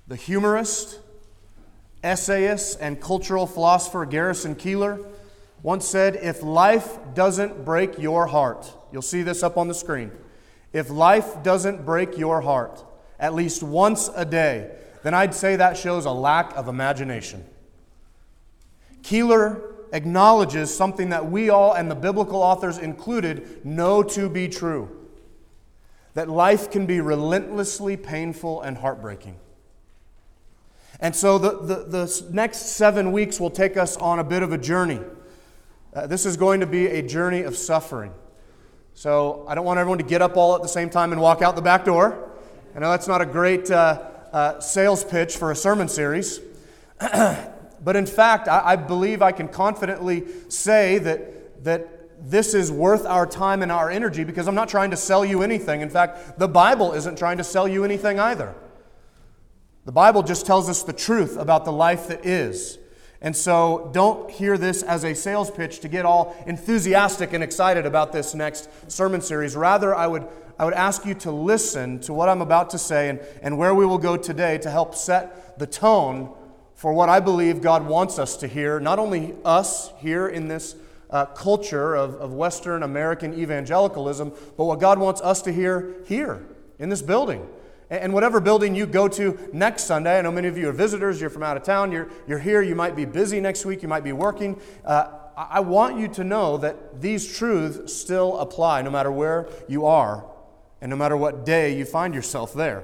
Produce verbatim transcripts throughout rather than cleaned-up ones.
The humorist, essayist, and cultural philosopher Garrison Keillor once said, "If life doesn't break your heart," you'll see this up on the screen, "if life doesn't break your heart at least once a day, then I'd say that shows a lack of imagination." Keillor acknowledges something that we all, and the biblical authors included, know to be true: that life can be relentlessly painful and heartbreaking. And so the, the, the next seven weeks will take us on a bit of a journey. Uh, this is going to be a journey of suffering. So I don't want everyone to get up all at the same time and walk out the back door. I know that's not a great uh, uh, sales pitch for a sermon series. But in fact, I, I believe I can confidently say that, that this is worth our time and our energy, because I'm not trying to sell you anything. In fact, the Bible isn't trying to sell you anything either. The Bible just tells us the truth about the life that is. And so don't hear this as a sales pitch to get all enthusiastic and excited about this next sermon series. Rather, I would I would ask you to listen to what I'm about to say and, and where we will go today to help set the tone for what I believe God wants us to hear, not only us here in this uh, culture of, of Western American evangelicalism, but what God wants us to hear here in this building. And whatever building you go to next Sunday, I know many of you are visitors, you're from out of town, you're, you're here, you might be busy next week, you might be working. Uh, I want you to know that these truths still apply no matter where you are and no matter what day you find yourself there.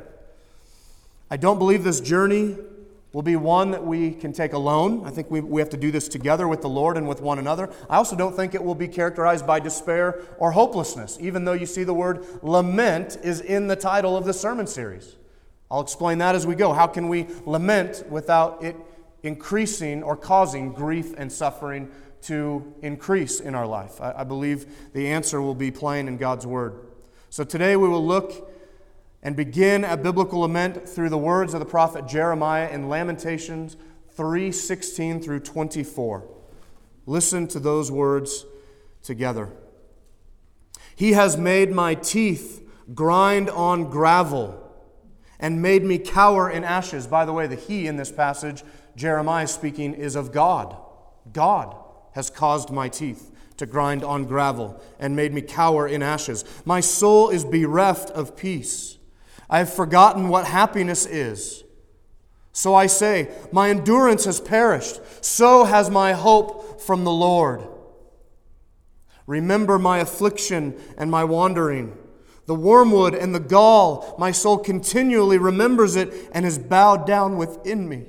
I don't believe this journey will be one that we can take alone. I think we, we have to do this together with the Lord and with one another. I also don't think it will be characterized by despair or hopelessness, even though you see the word lament is in the title of the sermon series. I'll explain that as we go. How can we lament without it increasing or causing grief and suffering to increase in our life? I, I believe the answer will be plain in God's Word. So today we will look and begin a biblical lament through the words of the prophet Jeremiah in Lamentations three sixteen through twenty-four. Listen to those words together. "He has made my teeth grind on gravel and made me cower in ashes." By the way, the he in this passage, Jeremiah speaking, is of God. God has caused my teeth to grind on gravel and made me cower in ashes. "My soul is bereft of peace. I have forgotten what happiness is. So I say, my endurance has perished. So has my hope from the Lord. Remember my affliction and my wandering. The wormwood and the gall, my soul continually remembers it and is bowed down within me.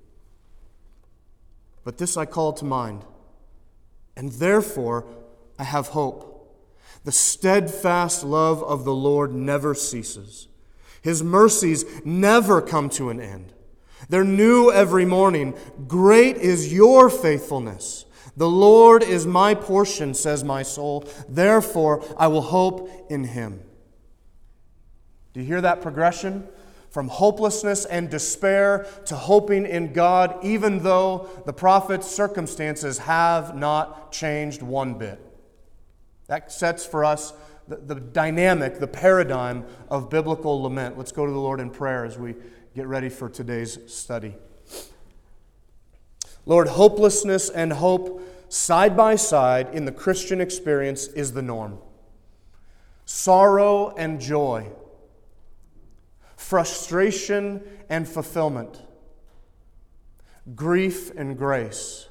But this I call to mind, and therefore I have hope. The steadfast love of the Lord never ceases. His mercies never come to an end. They're new every morning. Great is your faithfulness. The Lord is my portion, says my soul. Therefore, I will hope in Him. Do you hear that progression? From hopelessness and despair to hoping in God, even though the prophet's circumstances have not changed one bit. That sets for us The, the dynamic, the paradigm of biblical lament. Let's go to the Lord in prayer as we get ready for today's study. Lord, hopelessness and hope side by side in the Christian experience is the norm. Sorrow and joy, frustration and fulfillment, grief and grace.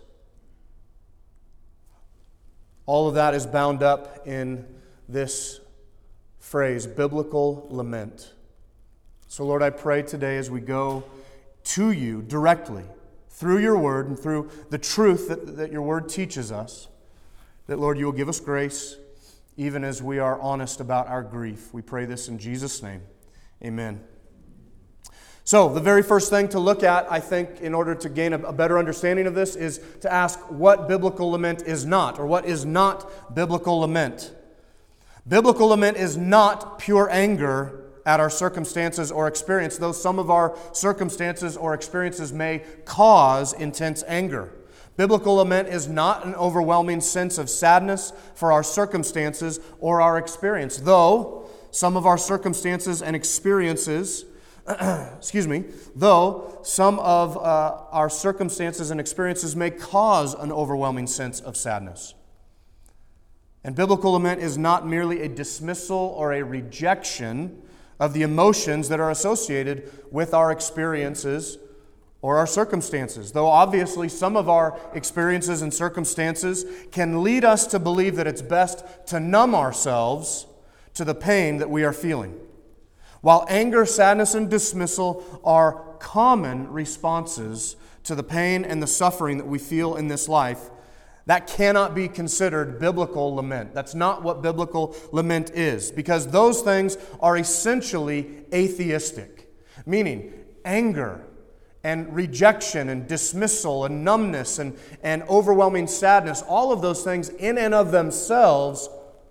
All of that is bound up in this phrase, biblical lament. So Lord, I pray today as we go to you directly, through your word and through the truth that, that your word teaches us, that Lord, you will give us grace even as we are honest about our grief. We pray this in Jesus' name. Amen. So the very first thing to look at, I think, in order to gain a better understanding of this is to ask what biblical lament is not, or what is not biblical lament. Biblical lament is not pure anger at our circumstances or experience, though some of our circumstances or experiences may cause intense anger. Biblical lament is not an overwhelming sense of sadness for our circumstances or our experience, though some of our circumstances and experiences excuse me, though some of uh, our circumstances and experiences may cause an overwhelming sense of sadness. And biblical lament is not merely a dismissal or a rejection of the emotions that are associated with our experiences or our circumstances, though obviously some of our experiences and circumstances can lead us to believe that it's best to numb ourselves to the pain that we are feeling. While anger, sadness, and dismissal are common responses to the pain and the suffering that we feel in this life, that cannot be considered biblical lament. That's not what biblical lament is, because those things are essentially atheistic, meaning anger and rejection and dismissal and numbness and, and overwhelming sadness, all of those things in and of themselves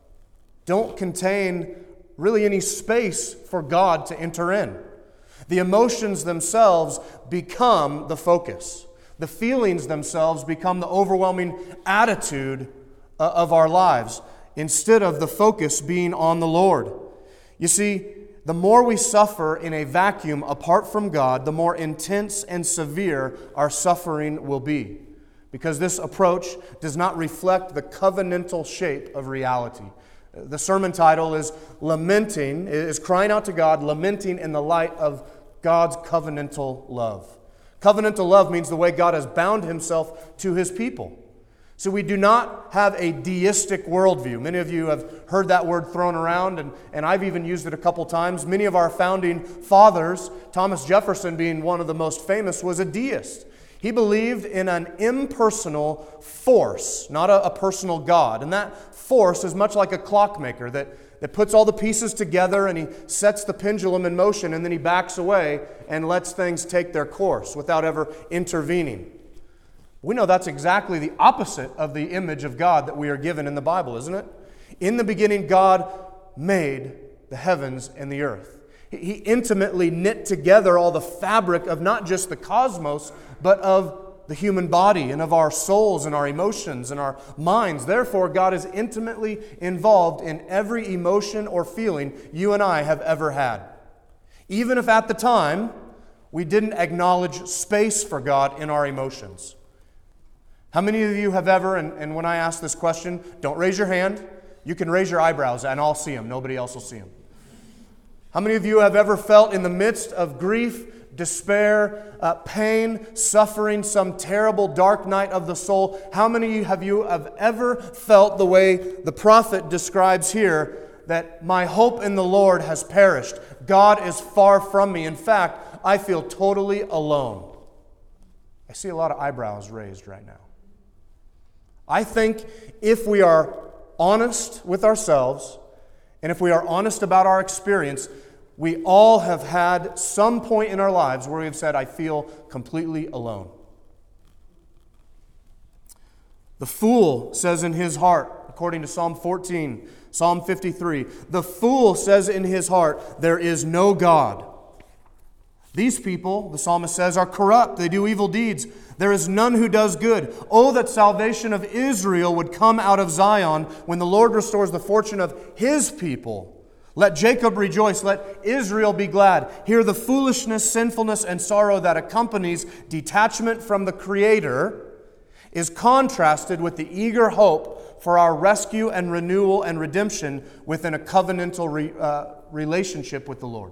don't contain really any space for God to enter in. The emotions themselves become the focus. The feelings themselves become the overwhelming attitude of our lives, instead of the focus being on the Lord. You see, the more we suffer in a vacuum apart from God, the more intense and severe our suffering will be, because this approach does not reflect the covenantal shape of reality. The sermon title is Lamenting, is crying out to God, lamenting in the light of God's covenantal love. Covenantal love means the way God has bound Himself to His people. So we do not have a deistic worldview. Many of you have heard that word thrown around, and, and I've even used it a couple times. Many of our founding fathers, Thomas Jefferson being one of the most famous, was a deist. He believed in an impersonal force, not a, a personal God. And that force is much like a clockmaker that, that puts all the pieces together, and he sets the pendulum in motion, and then he backs away and lets things take their course without ever intervening. We know that's exactly the opposite of the image of God that we are given in the Bible, isn't it? In the beginning, God made the heavens and the earth. He intimately knit together all the fabric of not just the cosmos, but of the human body and of our souls and our emotions and our minds. Therefore, God is intimately involved in every emotion or feeling you and I have ever had. Even if at the time we didn't acknowledge space for God in our emotions. How many of you have ever, and, and when I ask this question, don't raise your hand. You can raise your eyebrows and I'll see them. Nobody else will see them. How many of you have ever felt in the midst of grief, despair, uh, pain, suffering, some terrible dark night of the soul? How many of you have ever felt the way the prophet describes here, that my hope in the Lord has perished? God is far from me. In fact, I feel totally alone. I see a lot of eyebrows raised right now. I think if we are honest with ourselves, and if we are honest about our experience, we all have had some point in our lives where we've said, I feel completely alone. The fool says in his heart, according to Psalm fourteen, Psalm fifty-three, the fool says in his heart, there is no God. These people, the psalmist says, are corrupt. They do evil deeds. There is none who does good. Oh, that salvation of Israel would come out of Zion when the Lord restores the fortune of His people. Let Jacob rejoice. Let Israel be glad. Hear the foolishness, sinfulness, and sorrow that accompanies detachment from the Creator is contrasted with the eager hope for our rescue and renewal and redemption within a covenantal re, uh, relationship with the Lord.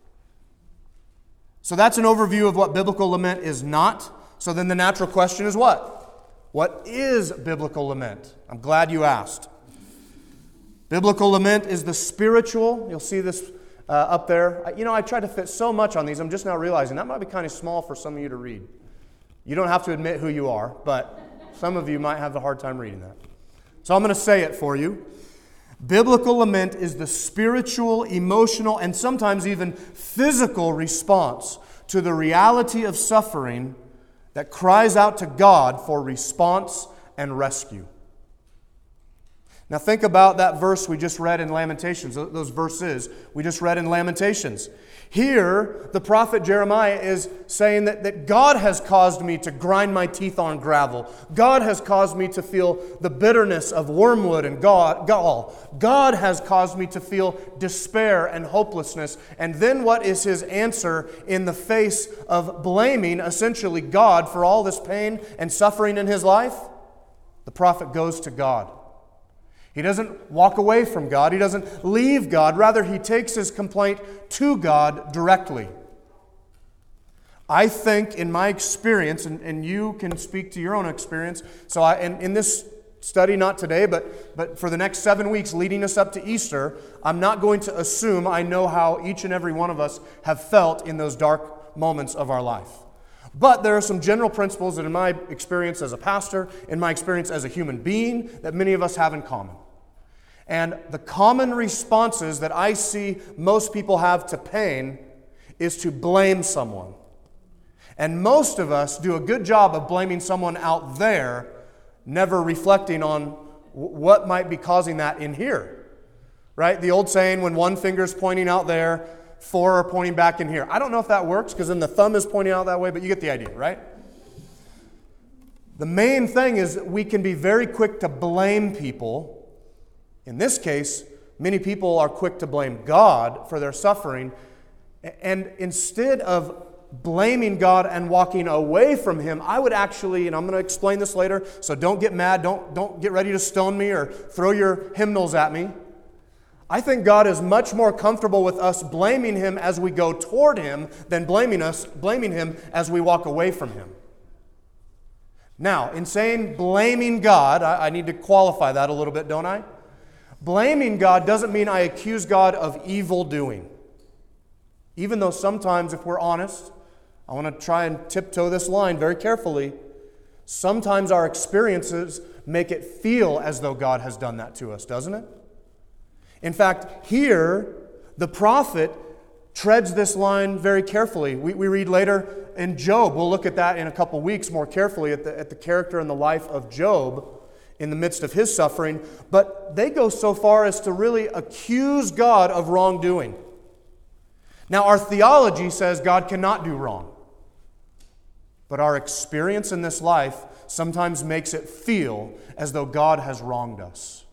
So that's an overview of what biblical lament is not. So then the natural question is what? What is biblical lament? I'm glad you asked. Biblical lament is the spiritual. You'll see this uh, up there. You know, I tried to fit so much on these. I'm just now realizing that might be kind of small for some of you to read. You don't have to admit who you are, but some of you might have a hard time reading that. So I'm going to say it for you. Biblical lament is the spiritual, emotional, and sometimes even physical response to the reality of suffering that cries out to God for response and rescue. Now think about that verse we just read in Lamentations, those verses we just read in Lamentations. Here, the prophet Jeremiah is saying that, that God has caused me to grind my teeth on gravel. God has caused me to feel the bitterness of wormwood and gall. God has caused me to feel despair and hopelessness. And then what is his answer in the face of blaming, essentially, God for all this pain and suffering in his life? The prophet goes to God. He doesn't walk away from God. He doesn't leave God. Rather, he takes his complaint to God directly. I think in my experience, and, and you can speak to your own experience, so I, in, in this study, not today, but, but for the next seven weeks leading us up to Easter, I'm not going to assume I know how each and every one of us have felt in those dark moments of our life. But there are some general principles that in my experience as a pastor, in my experience as a human being, that many of us have in common. And the common responses that I see most people have to pain is to blame someone. And most of us do a good job of blaming someone out there, never reflecting on what might be causing that in here. Right? The old saying, when one finger's pointing out there, four are pointing back in here. I don't know if that works because then the thumb is pointing out that way, but you get the idea, right? The main thing is that we can be very quick to blame people. In this case, many people are quick to blame God for their suffering. And instead of blaming God and walking away from Him, I would actually, and I'm going to explain this later, so don't get mad, don't, don't get ready to stone me or throw your hymnals at me. I think God is much more comfortable with us blaming Him as we go toward Him than blaming us, blaming Him as we walk away from Him. Now, in saying blaming God, I, I need to qualify that a little bit, don't I? Blaming God doesn't mean I accuse God of evil doing. Even though sometimes, if we're honest, I want to try and tiptoe this line very carefully, sometimes our experiences make it feel as though God has done that to us, doesn't it? In fact, here, the prophet treads this line very carefully. We, we read later in Job, we'll look at that in a couple weeks more carefully, at the, at the character and the life of Job in the midst of his suffering, but they go so far as to really accuse God of wrongdoing. Now, our theology says God cannot do wrong, but our experience in this life sometimes makes it feel as though God has wronged us.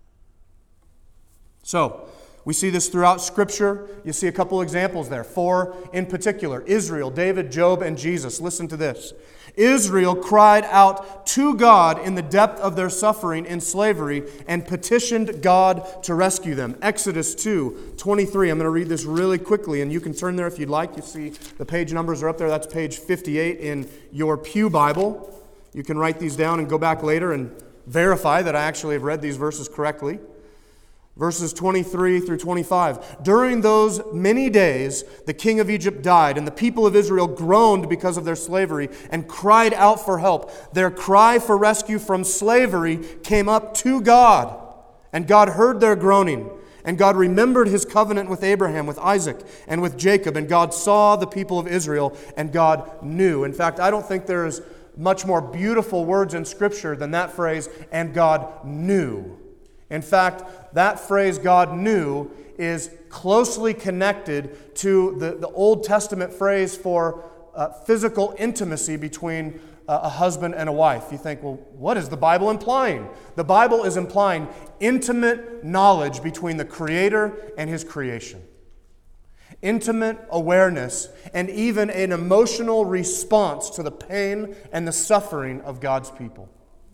So, we see this throughout Scripture. You see a couple examples there. Four in particular: Israel, David, Job, and Jesus. Listen to this. Israel cried out to God in the depth of their suffering in slavery and petitioned God to rescue them. Exodus two twenty-three. I'm going to read this really quickly, and you can turn there if you'd like. You see the page numbers are up there. That's page fifty-eight in your Pew Bible. You can write these down and go back later and verify that I actually have read these verses correctly. Verses twenty-three through twenty-five. During those many days, the king of Egypt died, and the people of Israel groaned because of their slavery and cried out for help. Their cry for rescue from slavery came up to God, and God heard their groaning. And God remembered His covenant with Abraham, with Isaac, and with Jacob. And God saw the people of Israel, and God knew. In fact, I don't think there is much more beautiful words in Scripture than that phrase, and God knew. In fact, that phrase, God knew, is closely connected to the, the Old Testament phrase for uh, physical intimacy between uh, a husband and a wife. You think, well, what is the Bible implying? The Bible is implying intimate knowledge between the Creator and His creation. Intimate awareness and even an emotional response to the pain and the suffering of God's people.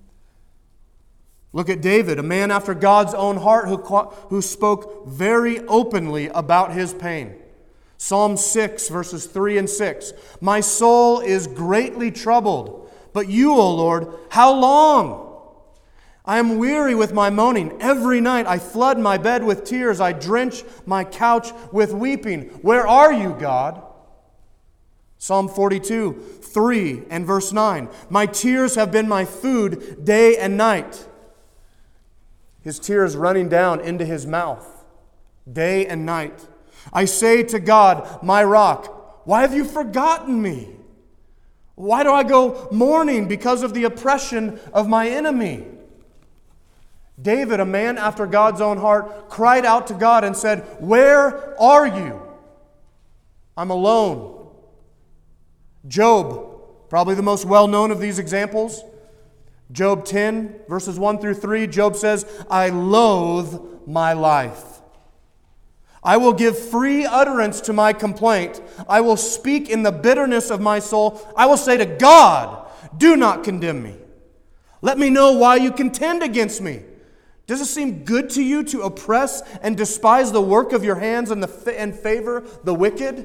Look at David, a man after God's own heart who, who spoke very openly about his pain. Psalm six, verses three and six. My soul is greatly troubled, but you, O Lord, how long? I am weary with my moaning. Every night I flood my bed with tears. I drench my couch with weeping. Where are you, God? Psalm forty-two, three and verse nine. My tears have been my food day and night. His tears running down into his mouth, day and night. I say to God, my rock, why have you forgotten me? Why do I go mourning because of the oppression of my enemy? David, a man after God's own heart, cried out to God and said, "Where are you? I'm alone." Job, probably the most well-known of these examples. Job ten, verses one through three, Job says, "I loathe my life. I will give free utterance to my complaint. I will speak in the bitterness of my soul. I will say to God, do not condemn me. Let me know why you contend against me. Does it seem good to you to oppress and despise the work of your hands and, the, and favor the wicked?"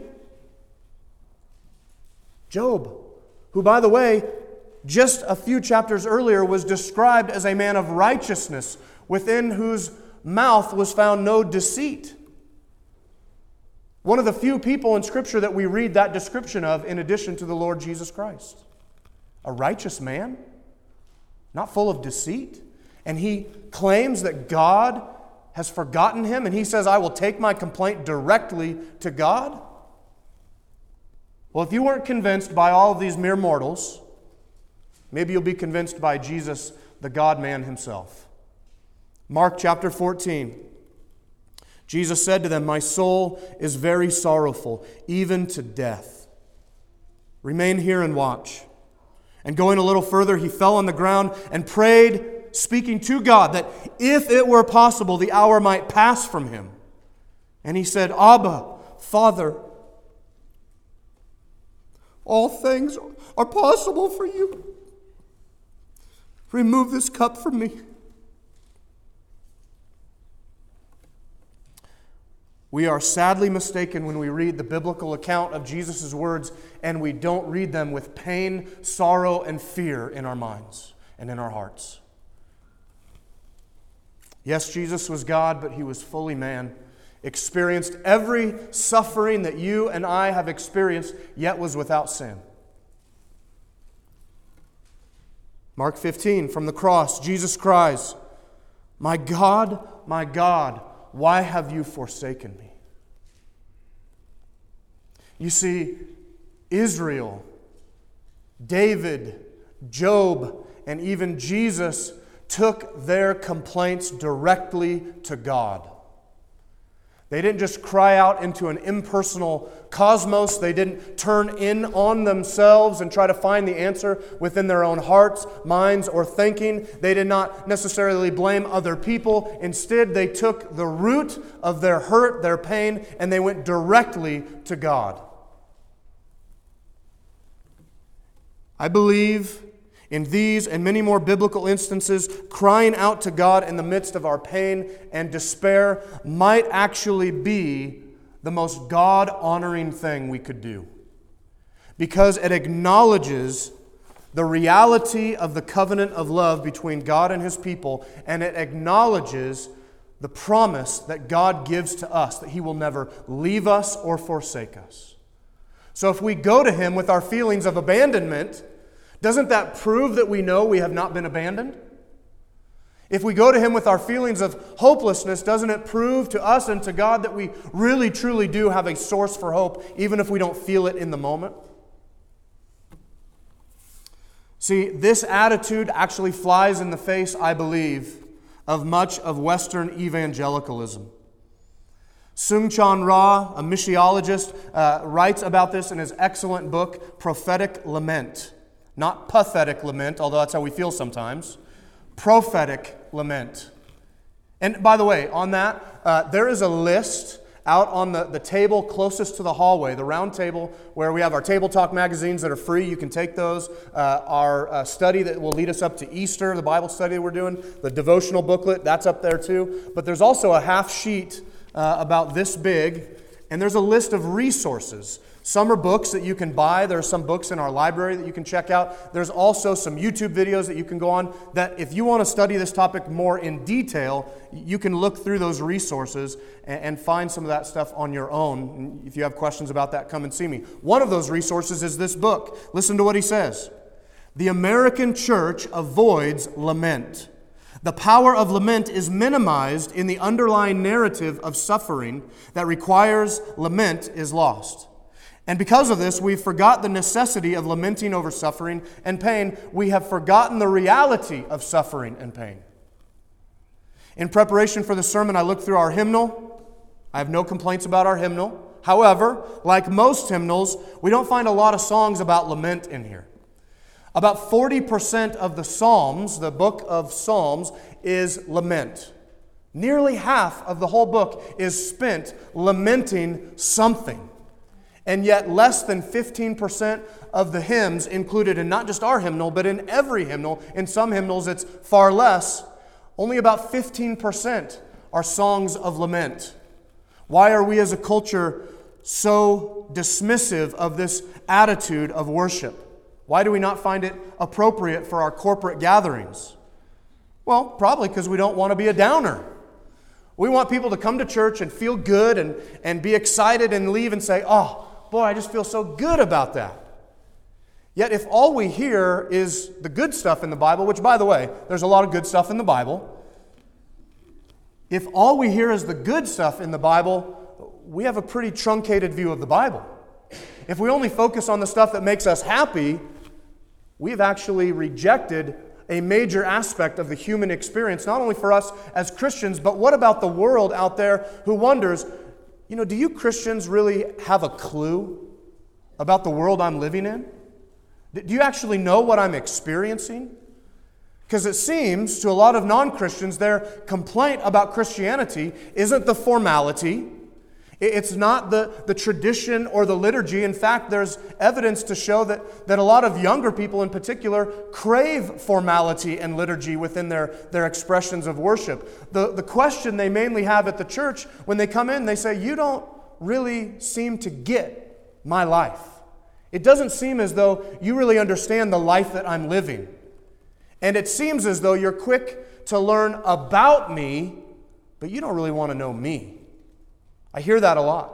Job, who, by the way, just a few chapters earlier was described as a man of righteousness, within whose mouth was found no deceit. One of the few people in Scripture that we read that description of in addition to the Lord Jesus Christ. A righteous man, not full of deceit. And he claims that God has forgotten him, and he says, "I will take my complaint directly to God." Well, if you weren't convinced by all of these mere mortals, maybe you'll be convinced by Jesus, the God-man himself. Mark chapter fourteen. Jesus said to them, "My soul is very sorrowful, even to death. Remain here and watch." And going a little further, he fell on the ground and prayed, speaking to God, that if it were possible, the hour might pass from him. And he said, "Abba, Father, all things are possible for you. Remove this cup from me." We are sadly mistaken when we read the biblical account of Jesus' words and we don't read them with pain, sorrow, and fear in our minds and in our hearts. Yes, Jesus was God, but he was fully man, experienced every suffering that you and I have experienced, yet was without sin. Mark fifteen, from the cross, Jesus cries, "My God, my God, why have you forsaken me?" You see, Israel, David, Job, and even Jesus took their complaints directly to God. They didn't just cry out into an impersonal cosmos. They didn't turn in on themselves and try to find the answer within their own hearts, minds, or thinking. They did not necessarily blame other people. Instead, they took the root of their hurt, their pain, and they went directly to God. I believe in these and many more biblical instances, crying out to God in the midst of our pain and despair might actually be the most God-honoring thing we could do, because it acknowledges the reality of the covenant of love between God and His people, and it acknowledges the promise that God gives to us, that He will never leave us or forsake us. So if we go to Him with our feelings of abandonment, doesn't that prove that we know we have not been abandoned? If we go to Him with our feelings of hopelessness, doesn't it prove to us and to God that we really, truly do have a source for hope, even if we don't feel it in the moment? See, this attitude actually flies in the face, I believe, of much of Western evangelicalism. Soong-Chan Rah, a missiologist, uh, writes about this in his excellent book, Prophetic Lament. Not pathetic lament, although that's how we feel sometimes. Prophetic lament. And by the way, on that, uh, there is a list out on the, the table closest to the hallway, the round table where we have our Table Talk magazines that are free. You can take those. Uh, our uh, study that will lead us up to Easter, the Bible study that we're doing, the devotional booklet, that's up there too. But there's also a half sheet uh, about this big, and there's a list of resources. Some are books that you can buy. There are some books in our library that you can check out. There's also some YouTube videos that you can go on that if you want to study this topic more in detail, you can look through those resources and, and find some of that stuff on your own. And if you have questions about that, come and see me. One of those resources is this book. Listen to what he says. The American church avoids lament. The power of lament is minimized in the underlying narrative of suffering that requires lament is lost. And because of this, we've forgot the necessity of lamenting over suffering and pain. We have forgotten the reality of suffering and pain. In preparation for the sermon, I looked through our hymnal. I have no complaints about our hymnal. However, like most hymnals, we don't find a lot of songs about lament in here. About forty percent of the Psalms, the book of Psalms, is lament. Nearly half of the whole book is spent lamenting something. And yet less than fifteen percent of the hymns included in not just our hymnal, but in every hymnal. In some hymnals it's far less. Only about fifteen percent are songs of lament. Why are we as a culture so dismissive of this attitude of worship? Why do we not find it appropriate for our corporate gatherings? Well, probably because we don't want to be a downer. We want people to come to church and feel good and, and be excited and leave and say, oh, boy, I just feel so good about that. Yet if all we hear is the good stuff in the Bible, which, by the way, there's a lot of good stuff in the Bible. If all we hear is the good stuff in the Bible, we have a pretty truncated view of the Bible. If we only focus on the stuff that makes us happy, we've actually rejected a major aspect of the human experience, not only for us as Christians, but what about the world out there who wonders, you know, do you Christians really have a clue about the world I'm living in? Do you actually know what I'm experiencing? Because it seems to a lot of non-Christians, their complaint about Christianity isn't the formality. It's not the, the tradition or the liturgy. In fact, there's evidence to show that, that a lot of younger people in particular crave formality and liturgy within their, their expressions of worship. The, the question they mainly have at the church when they come in, they say, you don't really seem to get my life. It doesn't seem as though you really understand the life that I'm living. And it seems as though you're quick to learn about me, but you don't really want to know me. I hear that a lot.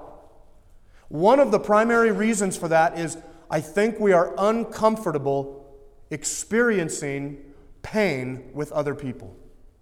One of the primary reasons for that is I think we are uncomfortable experiencing pain with other people.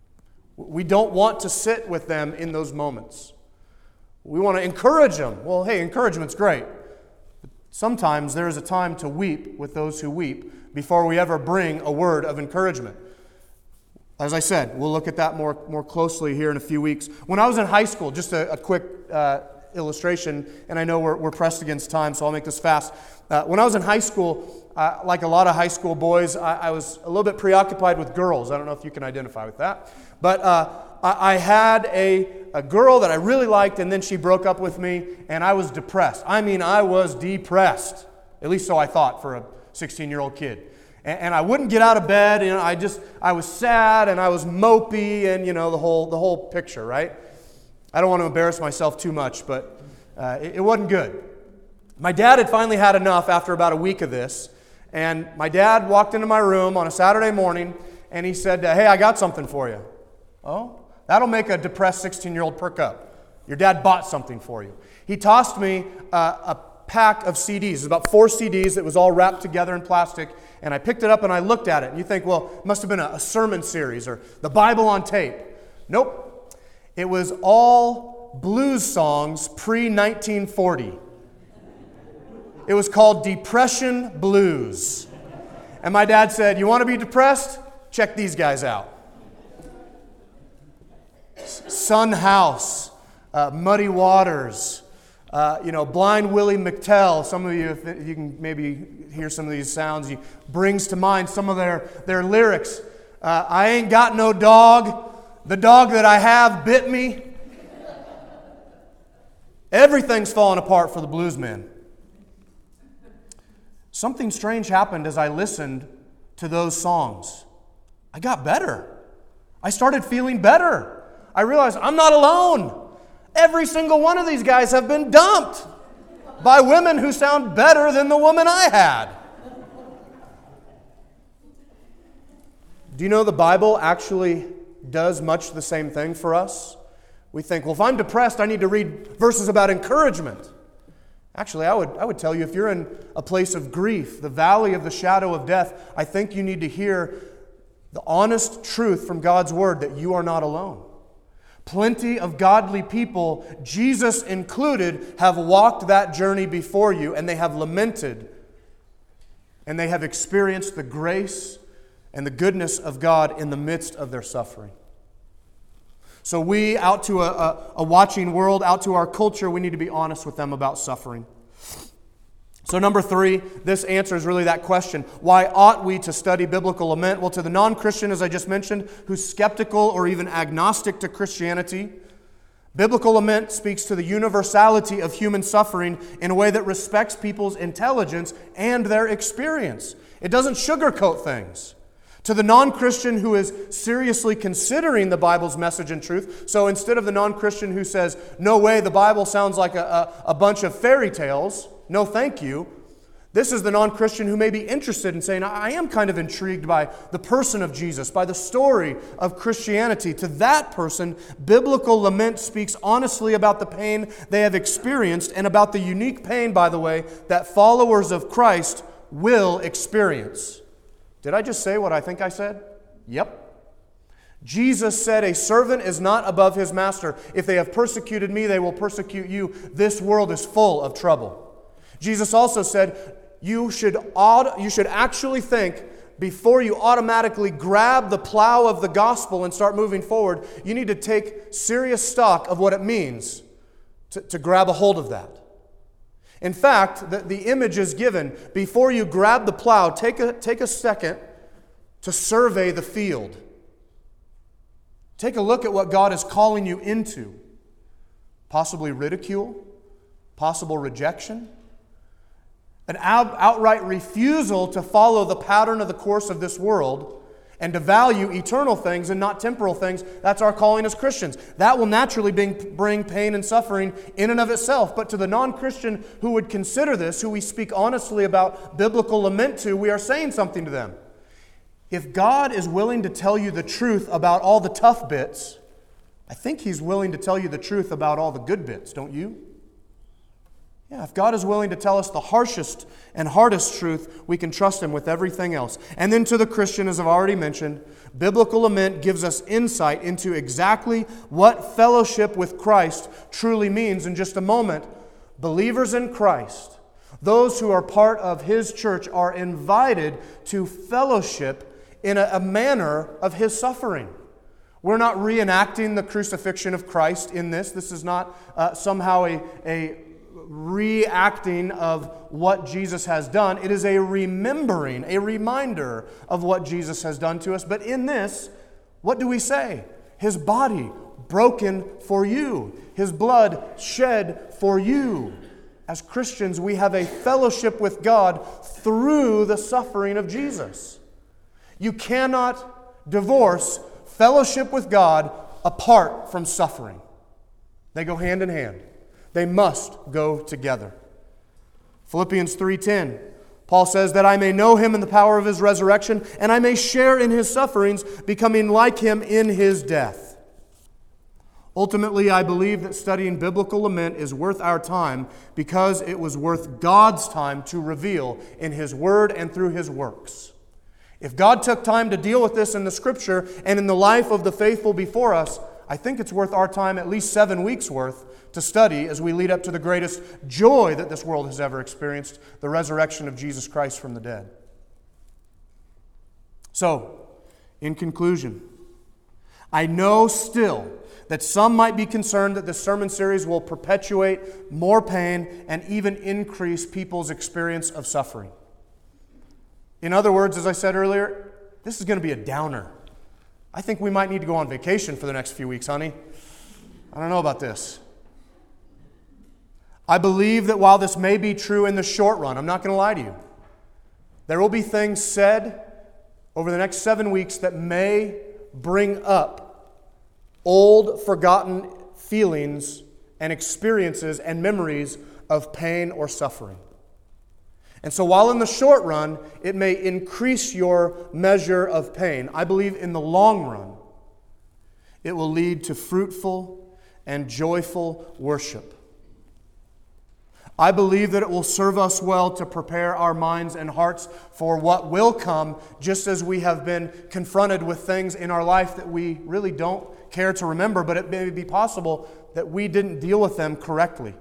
We don't want to sit with them in those moments. We want to encourage them. Well, hey, encouragement's great. But sometimes there is a time to weep with those who weep before we ever bring a word of encouragement. As I said, we'll look at that more, more closely here in a few weeks. When I was in high school, just a, a quick uh, illustration, and I know we're, we're pressed against time, so I'll make this fast. Uh, when I was in high school, uh, like a lot of high school boys, I, I was a little bit preoccupied with girls. I don't know if you can identify with that. But uh, I, I had a, a girl that I really liked, and then she broke up with me, and I was depressed. I mean, I was depressed. At least so I thought for a sixteen-year-old kid. And I wouldn't get out of bed, you know, I just, I was sad and I was mopey and, you know, the whole the whole picture, right? I don't want to embarrass myself too much, but uh, it, it wasn't good. My dad had finally had enough after about a week of this, and my dad walked into my room on a Saturday morning and he said, hey, I got something for you. Oh, that'll make a depressed sixteen-year-old perk up. Your dad bought something for you. He tossed me uh, a pack of C Ds. It was about four C Ds. It was all wrapped together in plastic. And I picked it up and I looked at it. And you think, well, it must have been a, a sermon series or the Bible on tape. Nope. It was all blues songs pre nineteen forty. It was called Depression Blues. And my dad said, you want to be depressed? Check these guys out. Son House, uh, Muddy Waters, Uh, you know, Blind Willie McTell. Some of you, if you can maybe hear some of these sounds, he brings to mind some of their, their lyrics. Uh, I ain't got no dog. The dog that I have bit me. Everything's falling apart for the blues men. Something strange happened as I listened to those songs. I got better. I started feeling better. I realized I'm not alone. Every single one of these guys have been dumped by women who sound better than the woman I had. Do you know the Bible actually does much the same thing for us? We think, well, if I'm depressed, I need to read verses about encouragement. Actually, I would, I would tell you, if you're in a place of grief, the valley of the shadow of death, I think you need to hear the honest truth from God's Word that you are not alone. Plenty of godly people, Jesus included, have walked that journey before you, and they have lamented, and they have experienced the grace and the goodness of God in the midst of their suffering. So we, out to a, a, a watching world, out to our culture, we need to be honest with them about suffering. So number three, this answers really that question. Why ought we to study biblical lament? Well, to the non-Christian, as I just mentioned, who's skeptical or even agnostic to Christianity, biblical lament speaks to the universality of human suffering in a way that respects people's intelligence and their experience. It doesn't sugarcoat things. To the non-Christian who is seriously considering the Bible's message and truth, so instead of the non-Christian who says, no way, the Bible sounds like a, a, a bunch of fairy tales, no thank you, this is the non-Christian who may be interested in saying, I am kind of intrigued by the person of Jesus, by the story of Christianity. To that person, biblical lament speaks honestly about the pain they have experienced and about the unique pain, by the way, that followers of Christ will experience. Did I just say what I think I said? Yep. Jesus said, a servant is not above his master. If they have persecuted me, they will persecute you. This world is full of trouble. Jesus also said, you should, you should actually think, before you automatically grab the plow of the gospel and start moving forward, you need to take serious stock of what it means to, to grab a hold of that. In fact, the, the image is given. Before you grab the plow, take a, take a second to survey the field. Take a look at what God is calling you into. Possibly ridicule, possible rejection, an out, outright refusal to follow the pattern of the course of this world and to value eternal things and not temporal things. That's our calling as Christians. That will naturally bring, bring pain and suffering in and of itself. But to the non-Christian who would consider this, who we speak honestly about biblical lament to, we are saying something to them. If God is willing to tell you the truth about all the tough bits, I think He's willing to tell you the truth about all the good bits, don't you? Yeah, if God is willing to tell us the harshest and hardest truth, we can trust Him with everything else. And then to the Christian, as I've already mentioned, biblical lament gives us insight into exactly what fellowship with Christ truly means. In just a moment, believers in Christ, those who are part of His church, are invited to fellowship in a, a manner of His suffering. We're not reenacting the crucifixion of Christ in this. This is not uh, somehow a, a reacting of what Jesus has done. It is a remembering, a reminder of what Jesus has done to us. But in this, what do we say? His body broken for you. His blood shed for you. As Christians, we have a fellowship with God through the suffering of Jesus. You cannot divorce fellowship with God apart from suffering. They go hand in hand. They must go together. Philippians three ten, Paul says, that I may know Him in the power of His resurrection, and I may share in His sufferings, becoming like Him in His death. Ultimately, I believe that studying biblical lament is worth our time because it was worth God's time to reveal in His Word and through His works. If God took time to deal with this in the Scripture and in the life of the faithful before us, I think it's worth our time, at least seven weeks worth, to study as we lead up to the greatest joy that this world has ever experienced, the resurrection of Jesus Christ from the dead. So, in conclusion, I know still that some might be concerned that this sermon series will perpetuate more pain and even increase people's experience of suffering. In other words, as I said earlier, this is going to be a downer. I think we might need to go on vacation for the next few weeks, honey. I don't know about this. I believe that while this may be true in the short run, I'm not going to lie to you, there will be things said over the next seven weeks that may bring up old, forgotten feelings and experiences and memories of pain or suffering. And so while in the short run, it may increase your measure of pain, I believe in the long run, it will lead to fruitful and joyful worship. I believe that it will serve us well to prepare our minds and hearts for what will come, just as we have been confronted with things in our life that we really don't care to remember, but it may be possible that we didn't deal with them correctly.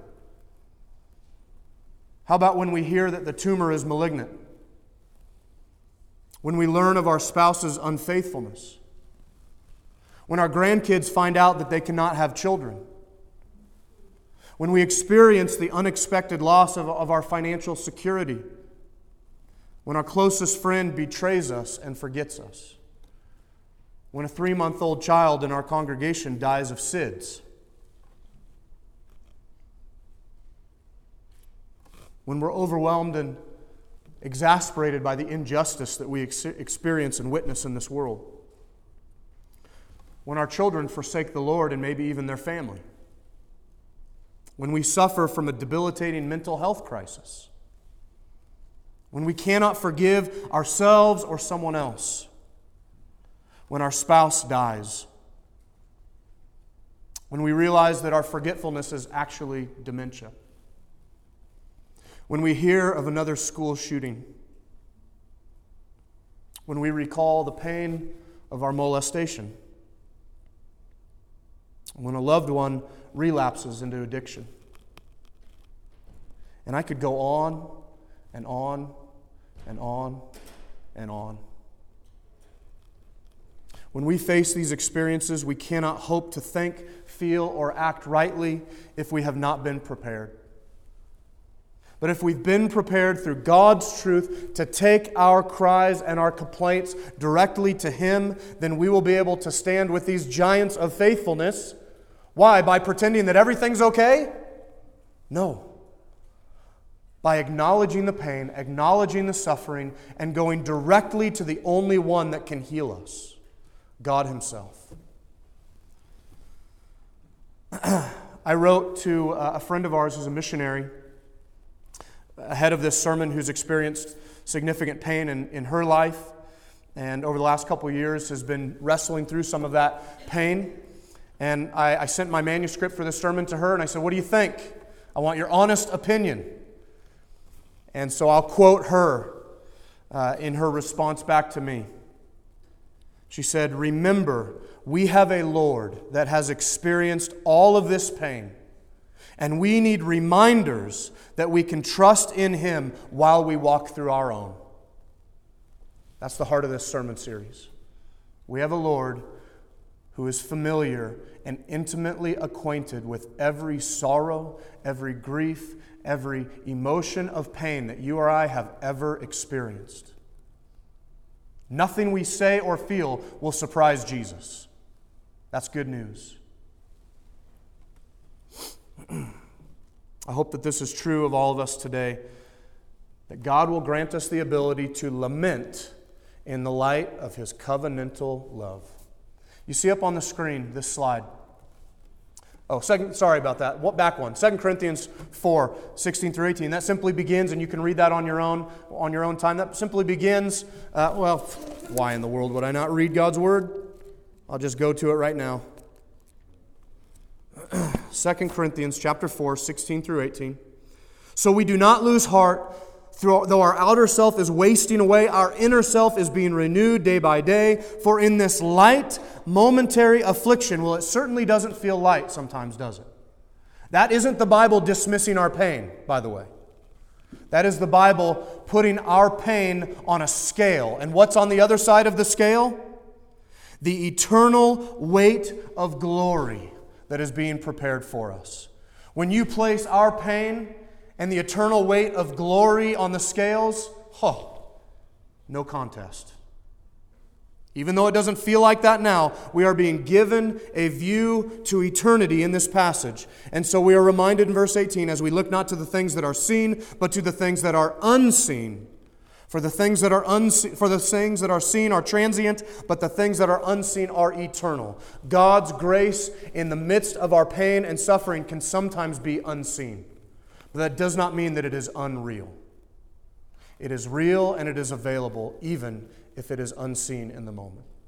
How about when we hear that the tumor is malignant? When we learn of our spouse's unfaithfulness? When our grandkids find out that they cannot have children. When we experience the unexpected loss of, of our financial security. When our closest friend betrays us and forgets us. When a three-month-old child in our congregation dies of S I D S. When we're overwhelmed and exasperated by the injustice that we ex- experience and witness in this world. When our children forsake the Lord and maybe even their family. When we suffer from a debilitating mental health crisis. When we cannot forgive ourselves or someone else. When our spouse dies. When we realize that our forgetfulness is actually dementia. When we hear of another school shooting. When we recall the pain of our molestation. When a loved one relapses into addiction. And I could go on and on and on and on. When we face these experiences, we cannot hope to think, feel, or act rightly if we have not been prepared. But if we've been prepared through God's truth to take our cries and our complaints directly to Him, then we will be able to stand with these giants of faithfulness. Why? By pretending that everything's okay? No. By acknowledging the pain, acknowledging the suffering, and going directly to the only one that can heal us, God Himself. I wrote to a friend of ours who's a missionary ahead of this sermon who's experienced significant pain in, in her life and over the last couple of years has been wrestling through some of that pain. And I, I sent my manuscript for this sermon to her and I said, "What do you think? I want your honest opinion." And so I'll quote her uh, in her response back to me. She said, "Remember, we have a Lord that has experienced all of this pain. And we need reminders that we can trust in Him while we walk through our own." That's the heart of this sermon series. We have a Lord who is familiar and intimately acquainted with every sorrow, every grief, every emotion of pain that you or I have ever experienced. Nothing we say or feel will surprise Jesus. That's good news. I hope that this is true of all of us today, that God will grant us the ability to lament in the light of His covenantal love. You see up on the screen this slide. Oh, second, sorry about that. What back one? Second Corinthians four, sixteen through eighteen. That simply begins, and you can read that on your own on your own time. That simply begins, uh, well, why in the world would I not read God's Word? I'll just go to it right now. Second Corinthians chapter four, sixteen through eighteen. "So we do not lose heart, though our outer self is wasting away, our inner self is being renewed day by day. For in this light, momentary affliction," well, it certainly doesn't feel light sometimes, does it? That isn't the Bible dismissing our pain, by the way. That is the Bible putting our pain on a scale. And what's on the other side of the scale? The eternal weight of glory that is being prepared for us. When you place our pain and the eternal weight of glory on the scales, oh, no contest. Even though it doesn't feel like that now, we are being given a view to eternity in this passage. And so we are reminded in verse eighteen, as we look not to the things that are seen, but to the things that are unseen. For the things that are unseen, for the things that are seen are transient, but the things that are unseen are eternal. God's grace in the midst of our pain and suffering can sometimes be unseen. But that does not mean that it is unreal. It is real and it is available, even if it is unseen in the moment.